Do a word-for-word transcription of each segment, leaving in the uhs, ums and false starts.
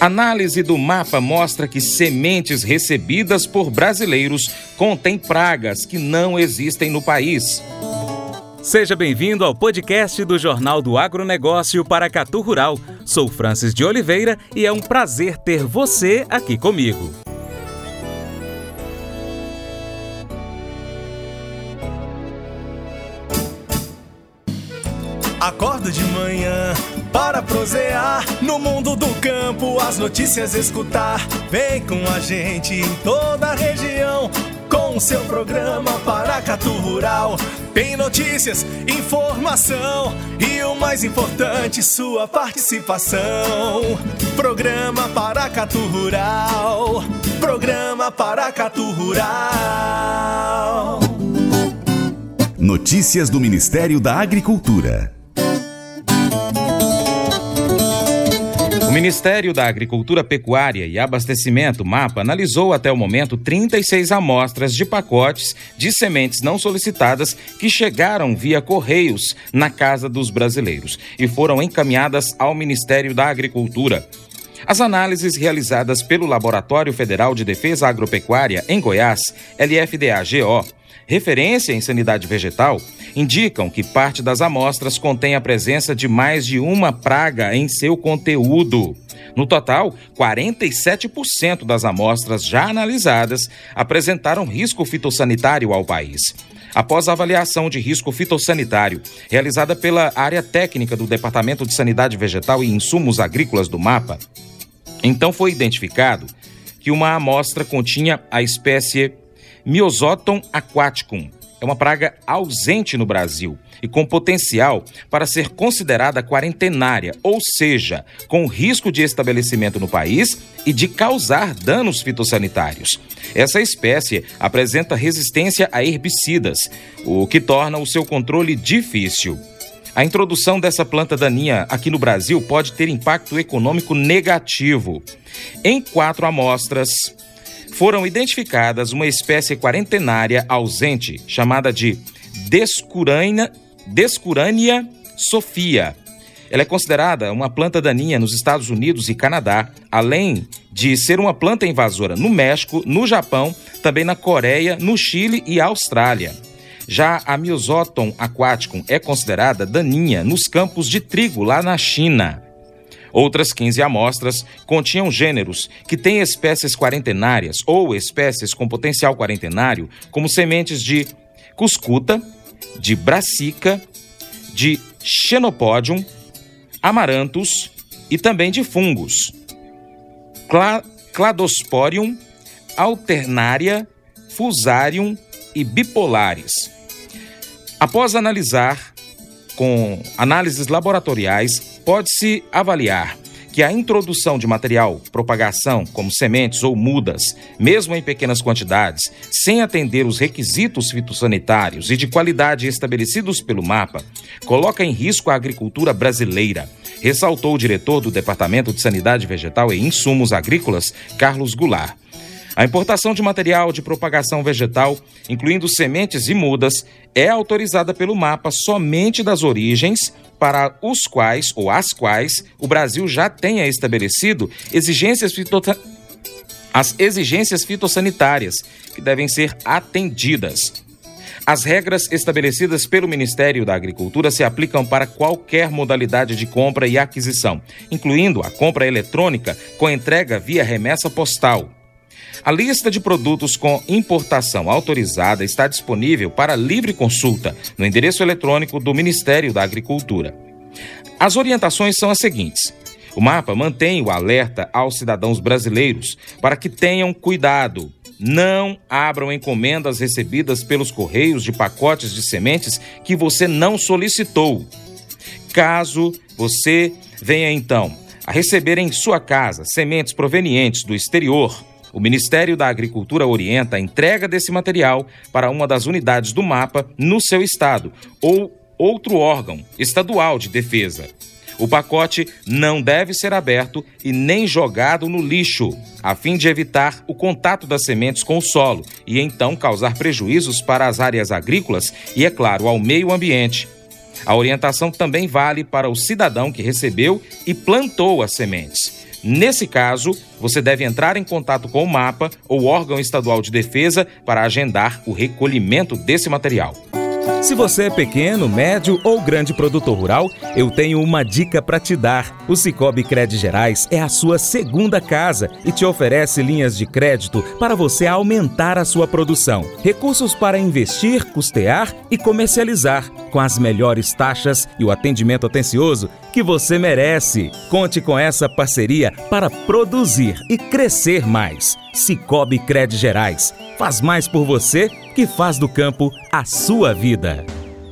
Análise do mapa mostra que sementes recebidas por brasileiros contêm pragas que não existem no país. Seja bem-vindo ao podcast do Jornal do Agronegócio Paracatu Rural. Sou Francis de Oliveira e é um prazer ter você aqui comigo. Acordo de manhã para prosear no mundo do campo, as notícias escutar. Vem com a gente em toda a região com o seu programa Paracatu Rural. Tem notícias, informação e o mais importante, sua participação. Programa Paracatu Rural. Programa Paracatu Rural. Notícias do Ministério da Agricultura. O Ministério da Agricultura, Pecuária e Abastecimento, MAPA, analisou até o momento trinta e seis amostras de pacotes de sementes não solicitadas que chegaram via Correios na casa dos brasileiros e foram encaminhadas ao Ministério da Agricultura. As análises realizadas pelo Laboratório Federal de Defesa Agropecuária em Goiás, L F D A G O, referência em sanidade vegetal, indicam que parte das amostras contém a presença de mais de uma praga em seu conteúdo. No total, quarenta e sete por cento das amostras já analisadas apresentaram risco fitossanitário ao país. Após a avaliação de risco fitossanitário realizada pela área técnica do Departamento de Sanidade Vegetal e Insumos Agrícolas do MAPA, então foi identificado que uma amostra continha a espécie Myosoton aquaticum. É uma praga ausente no Brasil e com potencial para ser considerada quarentenária, ou seja, com risco de estabelecimento no país e de causar danos fitossanitários. Essa espécie apresenta resistência a herbicidas, o que torna o seu controle difícil. A introdução dessa planta daninha aqui no Brasil pode ter impacto econômico negativo. Em quatro amostras, foram identificadas uma espécie quarentenária ausente, chamada de Descurania, Descurania sophia. Ela é considerada uma planta daninha nos Estados Unidos e Canadá, além de ser uma planta invasora no México, no Japão, também na Coreia, no Chile e Austrália. Já a Myosoton aquaticum é considerada daninha nos campos de trigo lá na China. Outras quinze amostras continham gêneros que têm espécies quarentenárias ou espécies com potencial quarentenário, como sementes de cuscuta, de brassica, de xenopodium, amaranthus e também de fungos, Cla- cladosporium, alternaria, fusarium e bipolares. Após analisar com análises laboratoriais, pode-se avaliar que a introdução de material propagação, como sementes ou mudas, mesmo em pequenas quantidades, sem atender os requisitos fitossanitários e de qualidade estabelecidos pelo MAPA, coloca em risco a agricultura brasileira, ressaltou o diretor do Departamento de Sanidade Vegetal e Insumos Agrícolas, Carlos Goulart. A importação de material de propagação vegetal, incluindo sementes e mudas, é autorizada pelo MAPA somente das origens para os quais ou as quais o Brasil já tenha estabelecido exigências fito... as exigências fitossanitárias que devem ser atendidas. As regras estabelecidas pelo Ministério da Agricultura se aplicam para qualquer modalidade de compra e aquisição, incluindo a compra eletrônica com entrega via remessa postal. A lista de produtos com importação autorizada está disponível para livre consulta no endereço eletrônico do Ministério da Agricultura. As orientações são as seguintes. O MAPA mantém o alerta aos cidadãos brasileiros para que tenham cuidado. Não abram encomendas recebidas pelos Correios de pacotes de sementes que você não solicitou. Caso você venha, então, a receber em sua casa sementes provenientes do exterior, o Ministério da Agricultura orienta a entrega desse material para uma das unidades do MAPA no seu estado ou outro órgão estadual de defesa. O pacote não deve ser aberto e nem jogado no lixo, a fim de evitar o contato das sementes com o solo e então causar prejuízos para as áreas agrícolas e, é claro, ao meio ambiente. A orientação também vale para o cidadão que recebeu e plantou as sementes. Nesse caso, você deve entrar em contato com o MAPA ou órgão estadual de defesa para agendar o recolhimento desse material. Se você é pequeno, médio ou grande produtor rural, eu tenho uma dica para te dar. O Sicoob Cred Gerais é a sua segunda casa e te oferece linhas de crédito para você aumentar a sua produção. Recursos para investir, custear e comercializar, com as melhores taxas e o atendimento atencioso que você merece. Conte com essa parceria para produzir e crescer mais. Sicoob Cred Gerais faz mais por você que faz do campo a sua vida.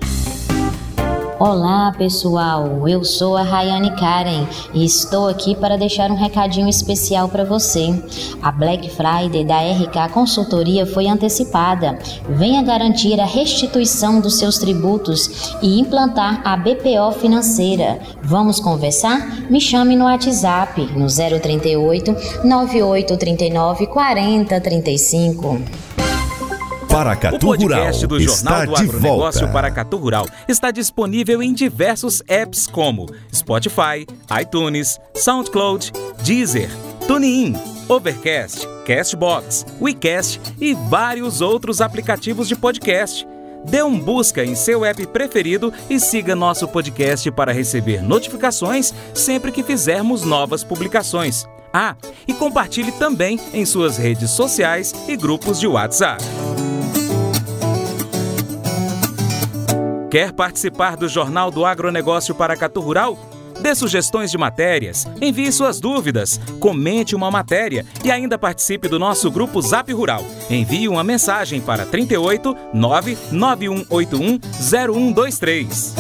Olá pessoal, eu sou a Rayane Karen e estou aqui para deixar um recadinho especial para você. A Black Friday da R K Consultoria foi antecipada. Venha garantir a restituição dos seus tributos e implantar a B P O financeira. Vamos conversar? Me chame no WhatsApp no zero trinta e oito, nove oito trinta e nove, quarenta trinta e cinco. Paracatu O podcast Rural do Jornal está do de Agronegócio volta. Paracatu Rural está disponível em diversos apps como Spotify, iTunes, SoundCloud, Deezer, TuneIn, Overcast, Castbox, WeCast e vários outros aplicativos de podcast. Dê um busca em seu app preferido e siga nosso podcast para receber notificações sempre que fizermos novas publicações. Ah, e compartilhe também em suas redes sociais e grupos de WhatsApp. Quer participar do Jornal do Agronegócio Paracatu Rural? Dê sugestões de matérias, envie suas dúvidas, comente uma matéria e ainda participe do nosso grupo Zap Rural. Envie uma mensagem para trinta e oito, nove nove um oito um, zero um dois três.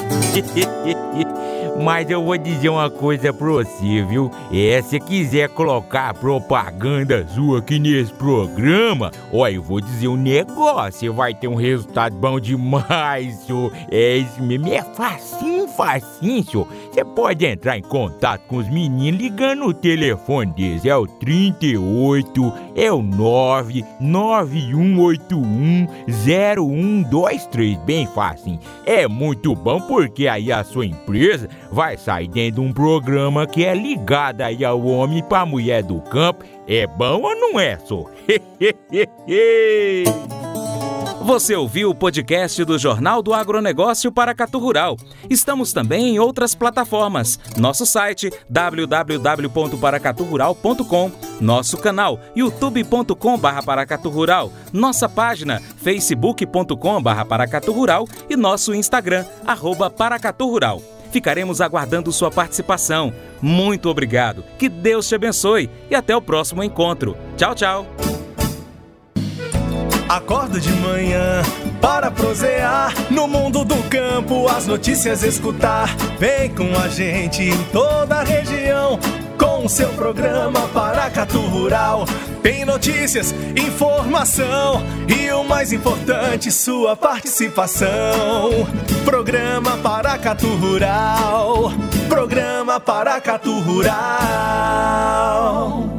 Mas eu vou dizer uma coisa pra você, viu? É, se quiser colocar propaganda sua aqui nesse programa, ó, eu vou dizer um negócio, você vai ter um resultado bom demais, senhor. É isso mesmo, é facinho, facinho, senhor. Você pode entrar em contato com os meninos ligando o telefone deles, é o trinta e oito, é o nove nove um oito um, zero um dois três, bem facinho. É muito bom porque aí a sua empresa vai sair dentro de um programa que é ligado aí ao homem para a mulher do campo. É bom ou não é, só? Você ouviu o podcast do Jornal do Agronegócio Paracatu Rural. Estamos também em outras plataformas. Nosso site w w w ponto paracatu rural ponto com, nosso canal youtube ponto com barra paracatu rural, nossa página facebook ponto com barra paracatu rural e nosso Instagram, arroba paracatu rural. Ficaremos aguardando sua participação. Muito obrigado, que Deus te abençoe e até o próximo encontro. Tchau, tchau. Acordo de manhã para prosear no mundo do campo, as notícias escutar. Vem com a gente em toda a região com o seu programa Paracatu Rural. Tem notícias, informação e o mais importante, sua participação. Programa Paracatu Rural. Programa Paracatu Rural.